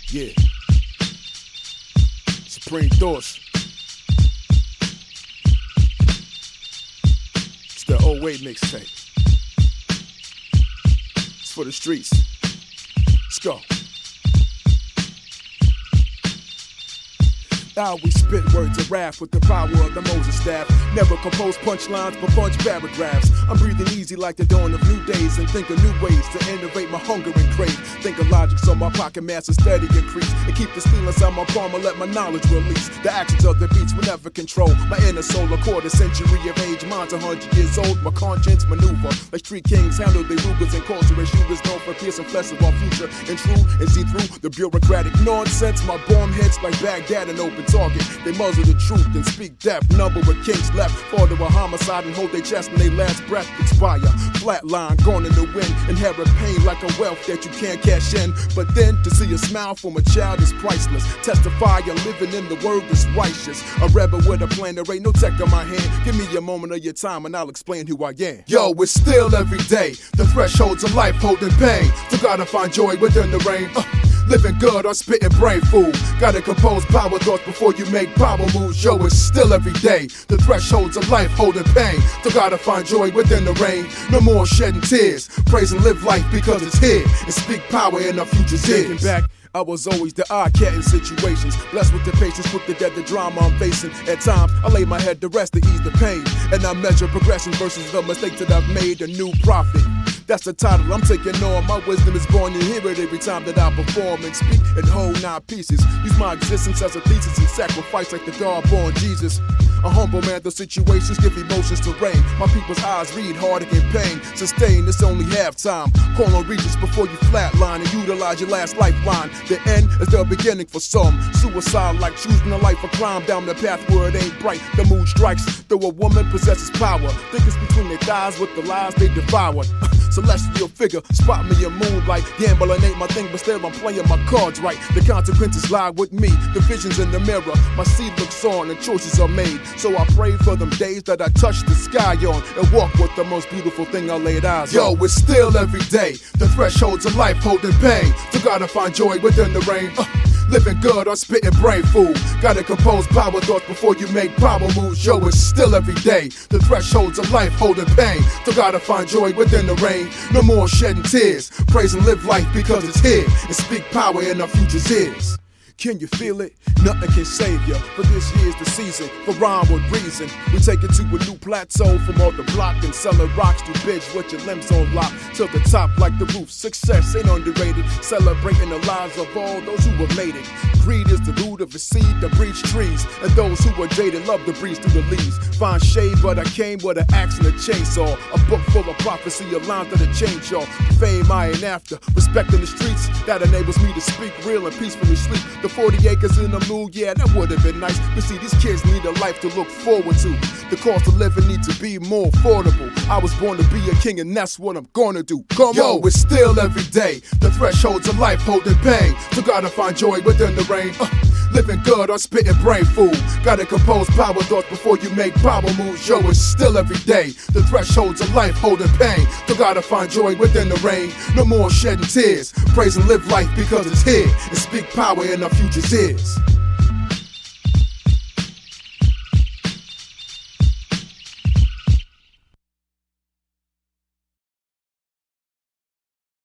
Yeah. Supreme Thoughts. It's the 08 mixtape. It's for the streets. Let's go. Now we spit words of wrath with the power of the Moses staff. Never compose punchlines but punch paragraphs. I'm breathing easy like the dawn of new days and think of new ways to innovate my hunger and crave. Think of logic so my pocket mass is steady increase. And keep the steel inside my palm and let my knowledge release. The actions of the beats will never control my inner soul. A quarter century of age, mine's 100 years old. My conscience maneuver like street kings handle their Rugers and culture. Shooters known for piercing flesh of our future and true and see through the bureaucratic nonsense. My bomb hits like Baghdad and open target. They muzzle the truth and speak death. Number of kings left, fall to a homicide and hold their chest and they last breath expire. Flatline, gone in the wind, inherit pain like a wealth that you can't cash in. But then to see a smile from a child is priceless. Testify you're living in the word that's righteous. A rebel with a plan, there ain't no tech on my hand. Give me a moment of your time and I'll explain who I am. Yo, it's still every day. The thresholds of life holding pain. So gotta find joy within the rain. Living good or spitting brain food. Gotta compose power thoughts before you make power moves. Yo, it's still every day. The thresholds of life holding pain. So gotta find joy within the rain. No more shedding tears. Praise and live life because it's here. And speak power in our future's years. Back, I was always the odd cat in situations. Blessed with the patience, put to death the drama I'm facing. At times, I lay my head to rest to ease the pain. And I measure progression versus the mistakes that I've made. A new prophet. That's the title I'm taking on. My wisdom is born, you hear it every time that I perform and speak in whole 9 pieces. Use my existence as a thesis and sacrifice like the God-born Jesus. A humble man, the situations give emotions to reign. My people's eyes read heartache and pain. Sustain, it's only halftime. Call on regents before you flatline and utilize your last lifeline. The end is the beginning for some. Suicide like choosing a life or climb down the path where it ain't bright. The mood strikes, though a woman possesses power. Thickest between their thighs with the lies they devoured. Celestial figure, spot me in moonlight. Gambling ain't my thing, but still I'm playing my cards right. The consequences lie with me, the vision's in the mirror. My seed looks on and choices are made. So I pray for them days that I touch the sky on and walk with the most beautiful thing I laid eyes on. Yo, it's still every day. The thresholds of life holding pain. So gotta find joy within the rain. Living good or spitting brain food. Gotta compose power thoughts before you make power moves. Yo, it's still every day. The thresholds of life holding pain. So gotta find joy within the rain. No more shedding tears. Praise and live life because it's here. And speak power in our future's ears. Can you feel it? Nothing can save you, but this year's the season for rhyme with reason. We take it to a new plateau from all the block and selling rocks to bitch with your limbs on lock till the top like the roof. Success ain't underrated, celebrating the lives of all those who have made it. Greed is the root of a seed that breeds trees, and those who are jaded love to breeze through the leaves. Find shade, but I came with an axe and a chainsaw. A book full of prophecy, a line that'll change y'all. Fame I ain't after, respecting the streets that enables me to speak real and peacefully sleep. The 40 acres in the mood, yeah, that would have been nice. But see, these kids need a life to look forward to. The cost of living needs to be more affordable. I was born to be a king, and that's what I'm gonna do. Come on, it's still every day. The thresholds of life holding pain. So gotta find joy within the rain. Living good or spitting brain food. Gotta compose power thoughts before you make power moves. Yo, it's still every day. The thresholds of life holding pain. So gotta find joy within the rain. No more shedding tears. Praise and live life because it's here. And speak power in our future's ears.